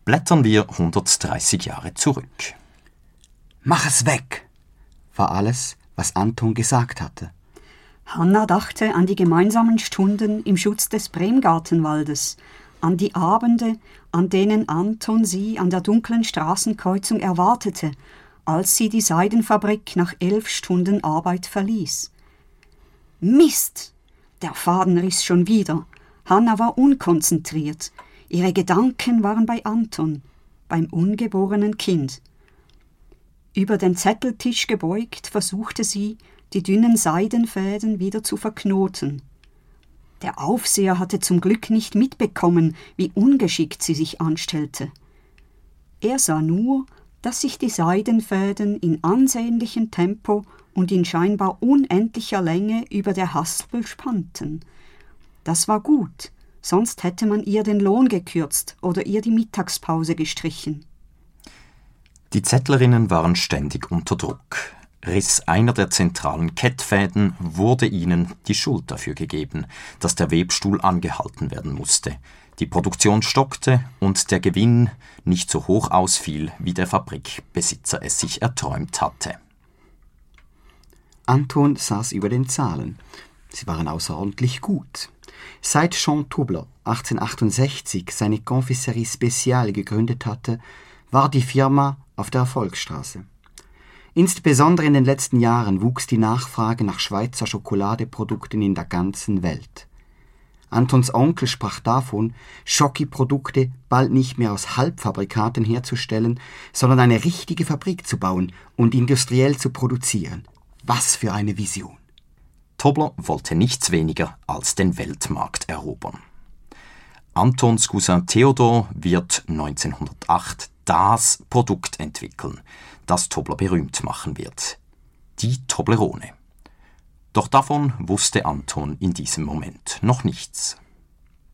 blättern wir 130 Jahre zurück. »Mach es weg«, war alles, was Anton gesagt hatte. Hanna dachte an die gemeinsamen Stunden im Schutz des Bremgartenwaldes, an die Abende, an denen Anton sie an der dunklen Straßenkreuzung erwartete, als sie die Seidenfabrik nach 11 Stunden Arbeit verließ. Mist! Der Faden riss schon wieder. Hanna war unkonzentriert. Ihre Gedanken waren bei Anton, beim ungeborenen Kind. Über den Zetteltisch gebeugt versuchte sie, die dünnen Seidenfäden wieder zu verknoten. Der Aufseher hatte zum Glück nicht mitbekommen, wie ungeschickt sie sich anstellte. Er sah nur, dass sich die Seidenfäden in ansehnlichem Tempo und in scheinbar unendlicher Länge über der Haspel spannten. Das war gut, sonst hätte man ihr den Lohn gekürzt oder ihr die Mittagspause gestrichen. Die Zettlerinnen waren ständig unter Druck. Riss einer der zentralen Kettfäden, wurde ihnen die Schuld dafür gegeben, dass der Webstuhl angehalten werden musste. Die Produktion stockte und der Gewinn nicht so hoch ausfiel, wie der Fabrikbesitzer es sich erträumt hatte. Anton saß über den Zahlen. Sie waren außerordentlich gut. Seit Jean Tobler 1868 seine Confiserie Spéciale gegründet hatte, war die Firma auf der Erfolgsstraße. Insbesondere in den letzten Jahren wuchs die Nachfrage nach Schweizer Schokoladeprodukten in der ganzen Welt. Antons Onkel sprach davon, Schoki-Produkte bald nicht mehr aus Halbfabrikaten herzustellen, sondern eine richtige Fabrik zu bauen und industriell zu produzieren. Was für eine Vision! Tobler wollte nichts weniger als den Weltmarkt erobern. Antons Cousin Theodor wird 1908 das Produkt entwickeln, das Tobler berühmt machen wird. Die Toblerone. Doch davon wusste Anton in diesem Moment noch nichts.